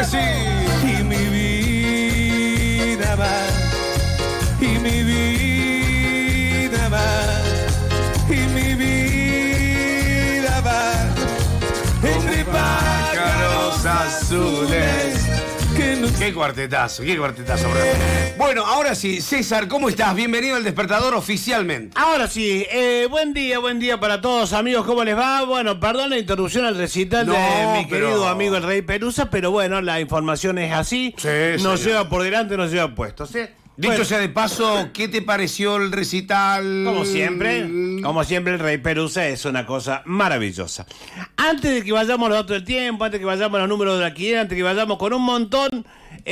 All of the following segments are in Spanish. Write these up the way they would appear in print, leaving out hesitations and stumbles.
así. Y mi vida va, y mi vida va, y mi vida va entre pájaros azules. Qué cuartetazo, bro. Bueno, ahora sí, César, ¿cómo estás? Bienvenido al Despertador oficialmente. Ahora sí, buen día para todos, amigos, ¿cómo les va? Bueno, perdón la interrupción al recital de mi querido amigo el Rey Pelusa, pero bueno, la información es así. Sí, nos señor. lleva por delante, nos lleva puestos, ¿sí? Dicho Bueno, sea de paso, ¿qué te pareció el recital? como siempre, el Rey Pelusa es una cosa maravillosa. Antes de que vayamos a los datos del tiempo, antes de que vayamos a los números de la quiniela, antes de que vayamos con un montón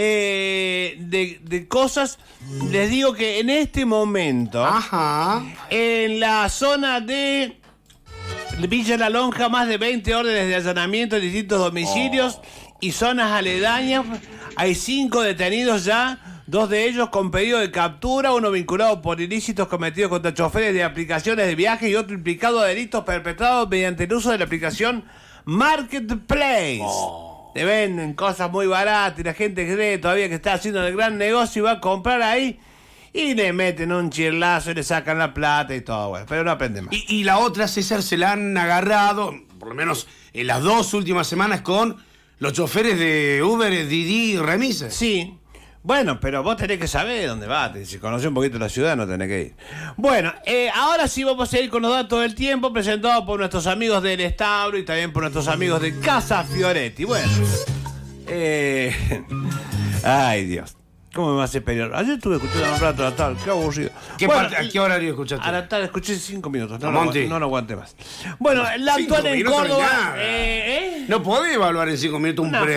de cosas, les digo que en este momento, Ajá. en la zona de Villa La Lonja, más de 20 órdenes de allanamiento en distintos domicilios y zonas aledañas. Hay 5 detenidos ya, 2 de ellos con pedido de captura, uno vinculado por ilícitos cometidos contra choferes de aplicaciones de viaje y otro implicado a delitos perpetrados mediante el uso de la aplicación Marketplace. Te venden cosas muy baratas y la gente cree todavía que está haciendo el gran negocio y va a comprar ahí y le meten un chirlazo y le sacan la plata y todo, bueno, pero no aprenden más. Y la otra, César, se la han agarrado, por lo menos en las 2 últimas semanas, con los choferes de Uber, Didi y Remises. Sí, bueno, pero vos tenés que saber dónde vas. Si conocés un poquito la ciudad, no tenés que ir. Bueno, ahora sí vamos a ir con los datos del tiempo presentados por nuestros amigos del Establo y también por nuestros amigos de Casa Fioretti. Bueno, ay, Dios. ¿Cómo me hace pelear? Ayer estuve escuchando un rato a la tarde, qué aburrido. ¿A qué horario escuchaste? A la tarde escuché 5 minutos, no lo aguanté más. Bueno, la 5 actual en minutos no es Córdoba... nada. No podés evaluar en 5 minutos un Una pre.